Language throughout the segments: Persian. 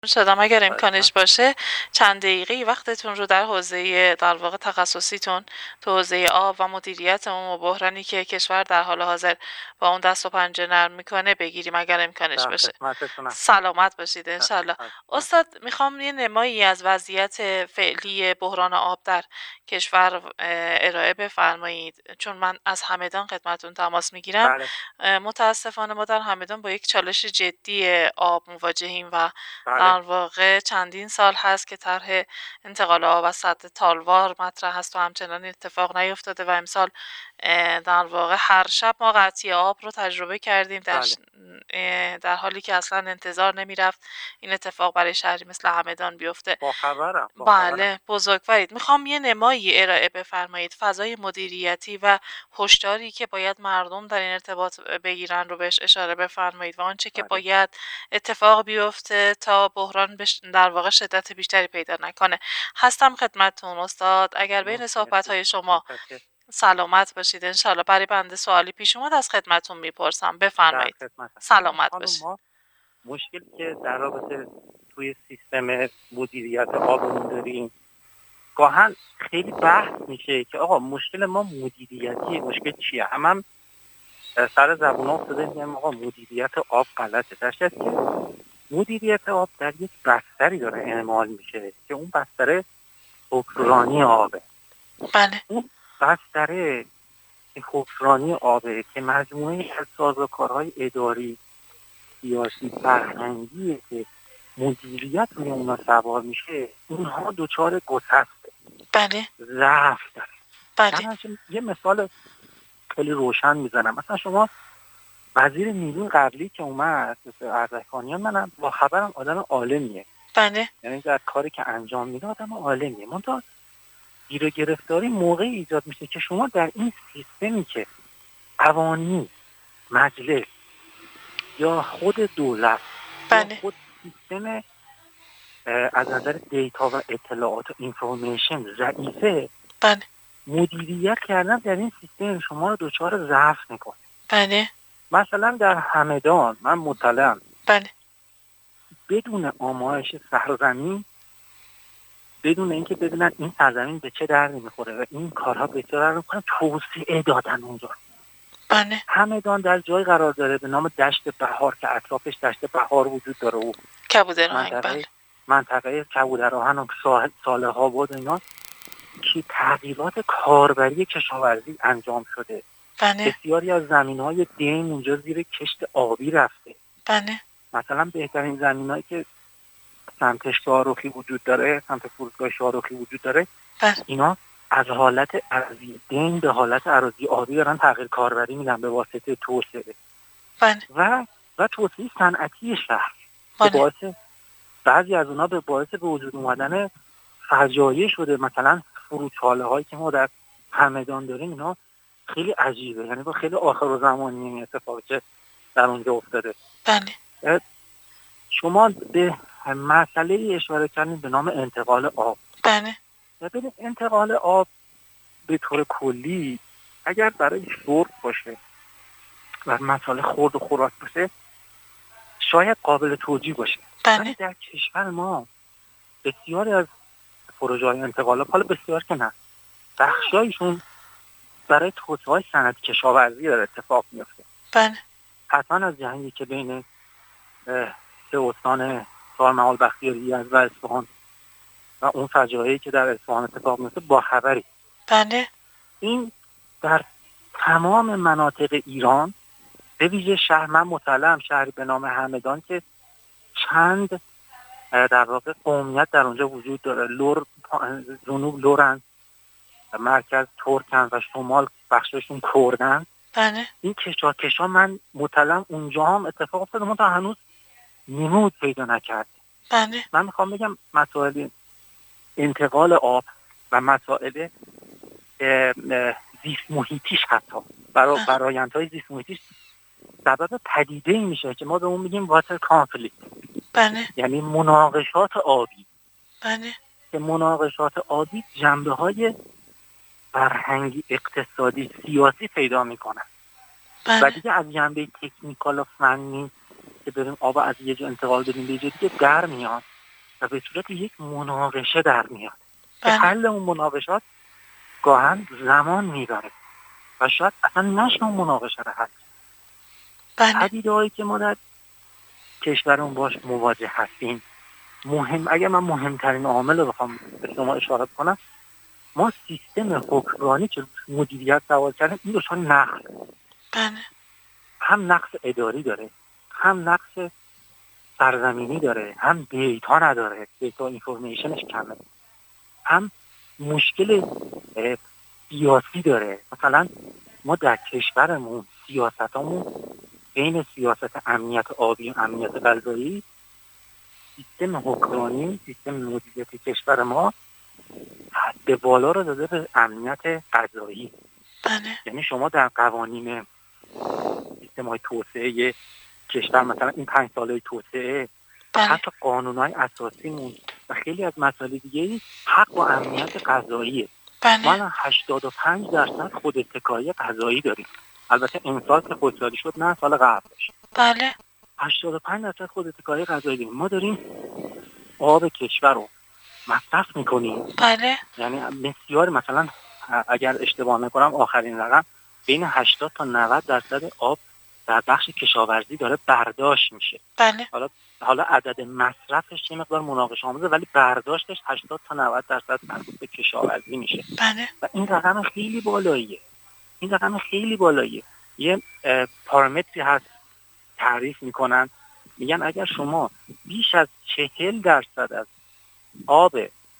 شدم اگر امکانش باشه چند دقیقه وقتتون رو در حوزه در واقع تخصصیتون تو حوزه آب و مدیریت اون بحرانی که کشور در حال حاضر با اون دست و پنجه نرم میکنه بگیریم اگر امکانش در باشه. خدمتتونم. سلامت باشید انشالله. استاد میخوام یه نمایی از وضعیت فعلی بحران آب در کشور ارائه بفرمایید، چون من از همدان خدمتون تماس میگیرم. بله متاسفانه ما در همدان با یک چالش جدی آب مواجهیم و بله در واقع چندین سال هست که طرح انتقال آب از سد تالوار مطرح هست و همچنان اتفاق نیفتاده و امسال در واقع هر شب ما قطعی آب رو تجربه کردیم بله در حالی که اصلا انتظار نمیرفت این اتفاق برای شهری مثل همدان بیفته. با خبرم. بله بزرگوارید. میخوام یه نمایی ارائه بفرمایید فضای مدیریتی و هشداری که باید مردم در این ارتباط بگیرن رو بهش اشاره بفرمایید و آنچه که بله. باید اتفاق بیفته تا بحران در واقع شدت بیشتری پیدا نکنه. هستم خدمتتون استاد. اگر بین صحبت‌های شما سلامت باشید انشالله. برای بنده سوالی پیش اومد از خدمتتون میپرسم، در بفرمایید. خدمتم. سلامت خانم، باشید. ما مشکلی که در رابطه توی سیستم مدیریت آبمون داریم، گاهن خیلی بحث میشه که آقا مشکل ما مدیریتی، مشکل چیه؟ هم سر زبون ها افتاده میگم آقا مدیریت آب غلطه، در صورتی که مدیریت آب در یک بستری داره اعمال میشه که اون بستره حکمرانی آبه. بله اون بستره حکمرانی آبه که مجموعه از سازوکارهای اداری، سیاسی، فرهنگیه که مدیریت روی اونا سوار میشه، اونها دچار گسسته، بله ضعف داره. بله یه مثال خیلی روشن میزنم. مثلا شما وزیر نیروی قبلی که اومد اردکانیان، منم با خبرم آدم عالمیه، بله یعنی در کاری که انجام میده آدم عالمیه. منتها گیر و گرفتاری موقعی ایجاد میشه که شما در این سیستمی که قوانین، مجلس یا خود دولت یا بله خود سیستم از نظر دیتا و اطلاعات و اینفورمیشن ضعیفه، بله مدیریت کردن در این سیستم شما رو دچار ضعف میکنه. بله مثلا در همدان من مطلعم، بله بدون آمایش سرزمین، بدون اینکه بدونن این سرزمین به چه دردی میخوره و این کارها به چه دردی میخوره، توسعه دادن اونجا. بله همدان در جای قرار داره به نام دشت بهار که اطرافش دشت بهار وجود داره و کبوتر آهنگ. بله منطقه کبوتر آهن و ساله ها بود اینا که تغییرات کاربری کشاورزی انجام شده. بله بسیاری از زمین‌های دیم اونجا زیر کشت آبی رفته. بله مثلا بهترین زمینایی که سمت شاهرخی وجود داره، سمت فرودگاه شاهرخی وجود داره، بله اینا از حالت اراضی دیم به حالت اراضی آبی دارن تغییر کاربری میدن به واسطه توسعه بله و توسعه صنعتی شهر که بله باعث بعضی از اونها به باعث به وجود اومدن فجایع شده. مثلا فروچاله هایی که ما در همدان داریم اینا خیلی عجیبه، یعنی با خیلی آخر زمانی این اتفاقی که در اونجا افتاده. بله شما به مسئله اشاره کردید به نام انتقال آب. بله ببینید انتقال آب به طور کلی اگر برای شرب باشه و مسئله خورد و خوراک باشه شاید قابل توجیه باشه، ولی در کشور ما بسیاری از پروژه‌های انتقال آب، حالا بسیار که نه، بخشایشون برای توسعه صنعت کشاورزی داره اتفاق میفته. بله حتما از جنگی که بین سه استان سالمحال، بختیاری، یزد و اصفهان و اون فجایعی که در اصفهان اتفاق میفته با خبری. بله این در تمام مناطق ایران، به ویژه شهر، من مطلعم شهری به نام همدان که چند در واقع قومیت در اونجا وجود داره، لور، جنوب لورن، مرکز ترکن و شمال بخششون کردن. بله این کشا من مطلعم اونجا هم اتفاق افتاده، من تا هنوز نمود پیدا نکرد. بله من میخوام بگم مسائل انتقال آب و مسائل زیست محیطیش، حتی برآیندهای زیست محیطیش سبب پدیده ای میشه که ما به اون میگیم واتر کانفلیکت. بله یعنی مناقشات آبی. بله که مناقشات آبی جنبه‌های فرهنگی، اقتصادی، سیاسی پیدا میکنن. بله و دیگه از جنبه تکنیکال و فنی که بریم آب از یه جا انتقال بدیم به یه جا دیگه در میاد. و به صورت یک مناقشه در میاد که بله. حل اون مناقشات گاهن زمان میبره و شاید اصلا نشه اون مناقشه رو حل. بله. پدیده‌هایی که ما در کشورمون باش مواجه هستیم، اگر من مهمترین عامل رو بخوام به شما اشاره کنم، ما سیستم حکمرانی که مدیریت سوال کردیم این دچار نقص. بله. هم نقص اداری داره، هم نقص سرزمینی داره، هم دیتا نداره، دیتا اینفورمیشنش کمه، هم مشکل سیاسی داره. مثلا ما در کشورمون سیاستامون بین سیاست امنیت آبی و امنیت غذایی، سیستم حکمرانی، سیستم مدیریت کشور ما حد بالا رو داده به امنیت غذایی. بله. یعنی شما در قوانین سیستم‌های توسعه کشور، مثلا این 5 ساله توسعه و حتی قانون‌های اساسیمون و خیلی از مسائل دیگه‌ای حق و امنیت غذاییه. ما الان 85% خود اتکایی غذایی داریم. البته امسال که خودسازی شد، نه سال قبلش. بله. 85% خود اتکایی غذایی داریم. ما داریم آب کشور رو مصرف میکنیم. بله. یعنی بسیار، مثلا اگر اشتباه نکنم آخرین رقم بین 80 تا 90% آب در بخش کشاورزی داره برداشت میشه. بله. حالا عدد مصرفش یه مقدار مناقشه آمیزه، ولی برداشتش 80 تا 90% مربوط به کشاورزی میشه. بله. و این رقم خیلی بالاییه. یه پارامتری هست تعریف میکنن، میگن اگر شما بیش از 40% از آب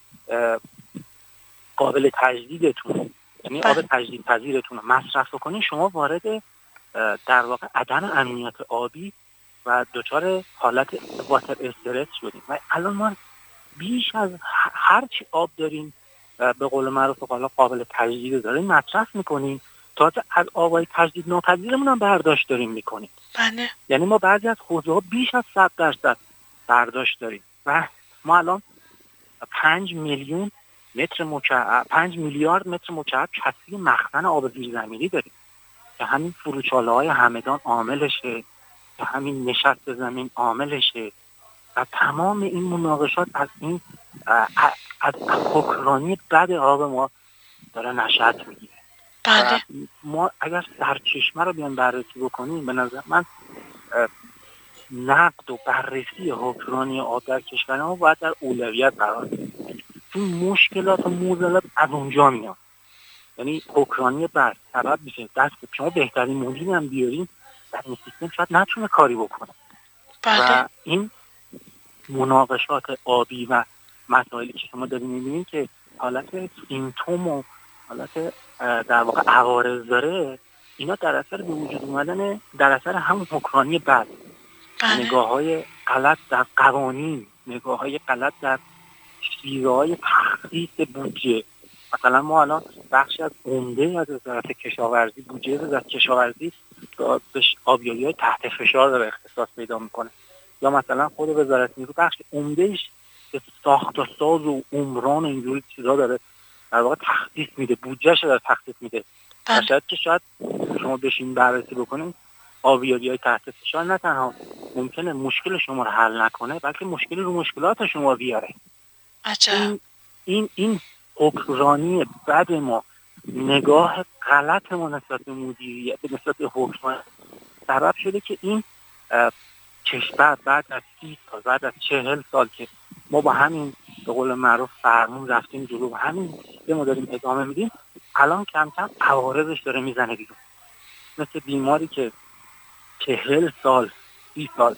قابل تجدیدتون، یعنی آب تجدید پذیرتون رو مصرف کنین، شما وارد در واقع عدم امنیت آبی و دچار حالت واتر استرس شدیم. و الان ما بیش از هر چی آب داریم به قول معروف قابل تجدید داریم مصرف میکنیم، تازه از آبای تجدید ناپذیرمون هم برداشت داریم میکنیم. بله. یعنی ما بعضی از حوضه‌ها بیش از 100% برداشت داریم و ما الان 5 میلیارد متر مکعب کثیف مخزن آب زیرزمینی داریم که همین فروچاله‌های همدان عاملشه، که همین نشست زمین عاملشه و تمام این مناقشات از این از حکمرانی بد آب ما داره نشأت میگیره. بله. و ما اگر سرچشمه رو بیان بررسی بکنیم، به نظر من نقد و بررسی حکمرانی آب در کشور ما باید در اولویت قرار بگیره. چون مشکلات و معضلات از اونجا میاد. یعنی حکمرانی بد سبب میشه دست شما بهترین مدیر هم بیارین در این سیستم شاید نتونه کاری بکنه. بله. و این مناقشات آبی و مسائلی که شما دارین میبینین که حالت سیمتوم و حالت در واقع عوارض داره، اینا در اثر به وجود اومدن در اثر همون حکمرانی بد. نگاه‌های غلط در قوانین، نگاه‌های غلط در شیوه‌های تخصیص بودجه. مثلا ما الان بخشی از عمده از وزارت کشاورزی، بودجه وزارت کشاورزی به آبیاری‌های تحت فشار داره اختصاص پیدا میکنه. یا مثلا خود وزارت نیرو بخش عمده‌اش به ساخت و ساز و عمران و اینجوری چیزا داره در واقع تخصیص میده، بودجه‌اش داره تخصیص میده. شاید شما بشین بررسی بکنین آبیاری‌های تحت فشار نه تنها ممکنه مشکل شما رو حل نکنه، بلکه مشکل رو مشکلات شما بیاره. عجب. این حکمرانی بد ما، نگاه غلط ما نسبت به مدیریت، نسبت به حکمرانی سبب شده که این کشور بعد از 30 سال، بعد از 40 سال که ما با همین به قول معروف فرمون رفتیم جلو و همین سیستم رو داریم ادامه میدیم، الان کم کم عوارضش داره میزنه بیرون. مثل بیماری که 40 سال 30 سال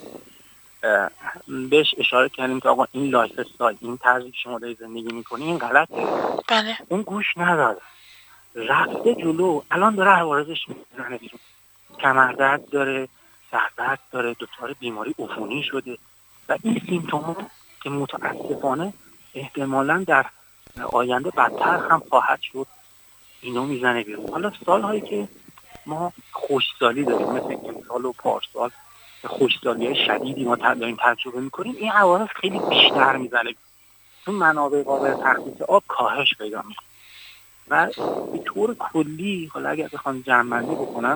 بهش اشاره کردیم که آقا این لایف استایل، این طرزی که شما دارید زندگی میکنی این غلطه. بله. اون گوش نداد، رفته جلو، الان داره عوارضش میزنه بیرون. کمردرد داره، سردرد داره، دچار بیماری عفونی شده و این سیمتوم‌ها که متاسفانه احتمالاً در آینده بدتر هم خواهد شد، اینو میزنه بیرون. حالا سال‌هایی که ما خوشسالی داریم مثل امسال و پارسال، خوشسالی‌های شدیدی ما داریم تجربه می‌کنیم، این عوارض خیلی بیشتر میزنه، چون منابع قابل تخصیص آب کاهش پیدا می‌کنه. و به طور کلی حالا اگر بخوام جمع‌بندی بکنم،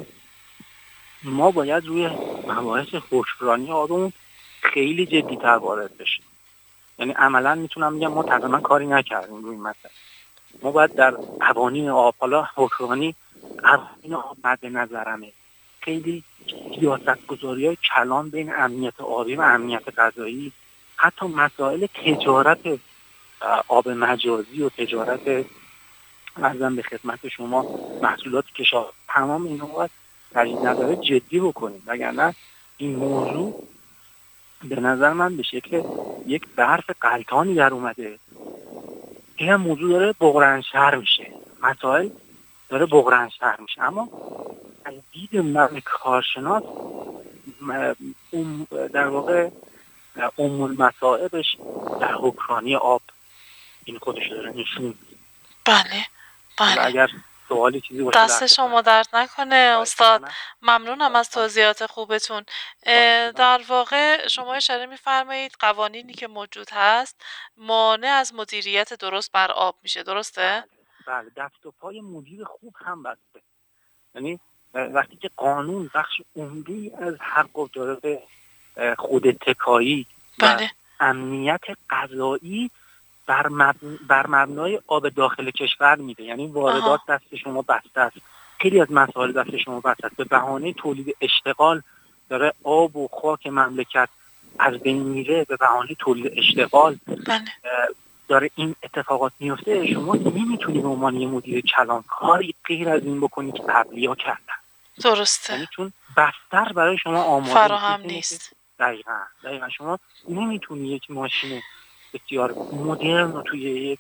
ما باید روی مباحث حکمرانی آبمون خیلی جدی‌تر وارد بشیم. یعنی عملا میتونم بگم ما تقریبا کاری نکردیم روی این مسئله. ما باید در قوانین آب، حالا حکمرانی قوانین آب مد نظرمه، خیلی سیاست‌گذاری‌های کلان بین امنیت آبی و امنیت غذایی، حتی مسائل تجارت آب مجازی و تجارت ارزم به خدمت شما محصولات کشاورزی، تمام اینا باید تجدید نظر جدی بکنیم، وگرنه این موضوع به نظر من به شکل یک برف غلطانی در اومده. این موضوع داره بغرنش‌تر میشه، مسائل داره بغرنش‌تر میشه. اما از دید من کارشناس در واقع المسائبش در حکمرانی آب این خودش داره نشون. بله بله. اگر سوالی چیزی باشه دست شما درد نکنه استاد، ممنونم از توضیحات خوبتون. در واقع شما اشاره می‌فرمایید قوانینی که موجود هست مانع از مدیریت درست بر آب میشه، درسته؟ بله، دست و پای مدیر خوب هم بسته. یعنی وقتی که قانون بخش عمده‌ای از حق و داره به خوداتکایی و امنیت غذایی بر مبنای آب داخل کشور میده، یعنی واردات دست شما بسته است، خیلی از مسائل دست شما بسته است، به بهانه تولید اشتغال داره آب و خاک مملکت از بین میره، به بهانه تولید اشتغال داره این اتفاقات میفته. شما نمیتونی به عنوان یه مدیر کلان کاری غیر از این بکنی که قبلی‌ها کردن. درسته. یعنی چون بستر برای شما آماده فراهم نیست. دقیقاً شما نمیتونی یک ماشین بسیار مدرن رو توی یک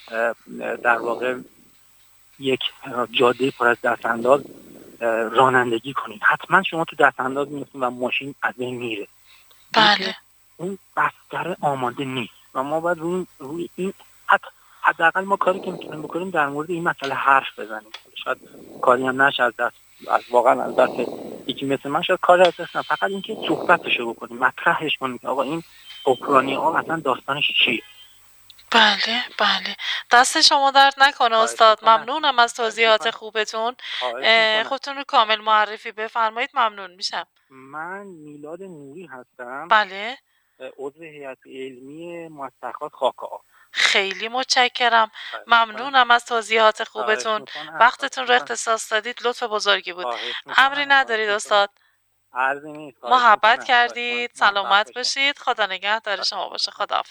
در واقع یک جاده پر از دستانداز رانندگی کنید. حتما شما تو دستانداز میفتید و ماشین از بین میره. بله. اون بستر آماده نیست و ما باید روی این حداقل ما کاری که میتونیم بکنیم در مورد این مسئله حرف بزنیم. شاید کاری هم نشه از واقعا از دست یکی مثل من، شاید کاری از دست فقط اینکه صحبتشو بکنیم، مطرحش کنیم که آقا این اوکراینی ها اصلا داستانش چیه. بله بله. دست شما درد نکنه استاد، ممنونم از توضیحات خوبتون. خودتون رو کامل معرفی بفرمایید ممنون میشم. من میلاد نوری هستم. بله. عضو هیئت علمی مستخلصات خاک آب. خیلی متشکرم، ممنونم از توضیحات خوبتون. وقتتون رو اختصاص دادید، لطف بزرگی بود. امری ندارید استاد. عرضی نیست. محبت کردید، سلامت باشید، خدا نگهدار شما باشه. خداحافظ.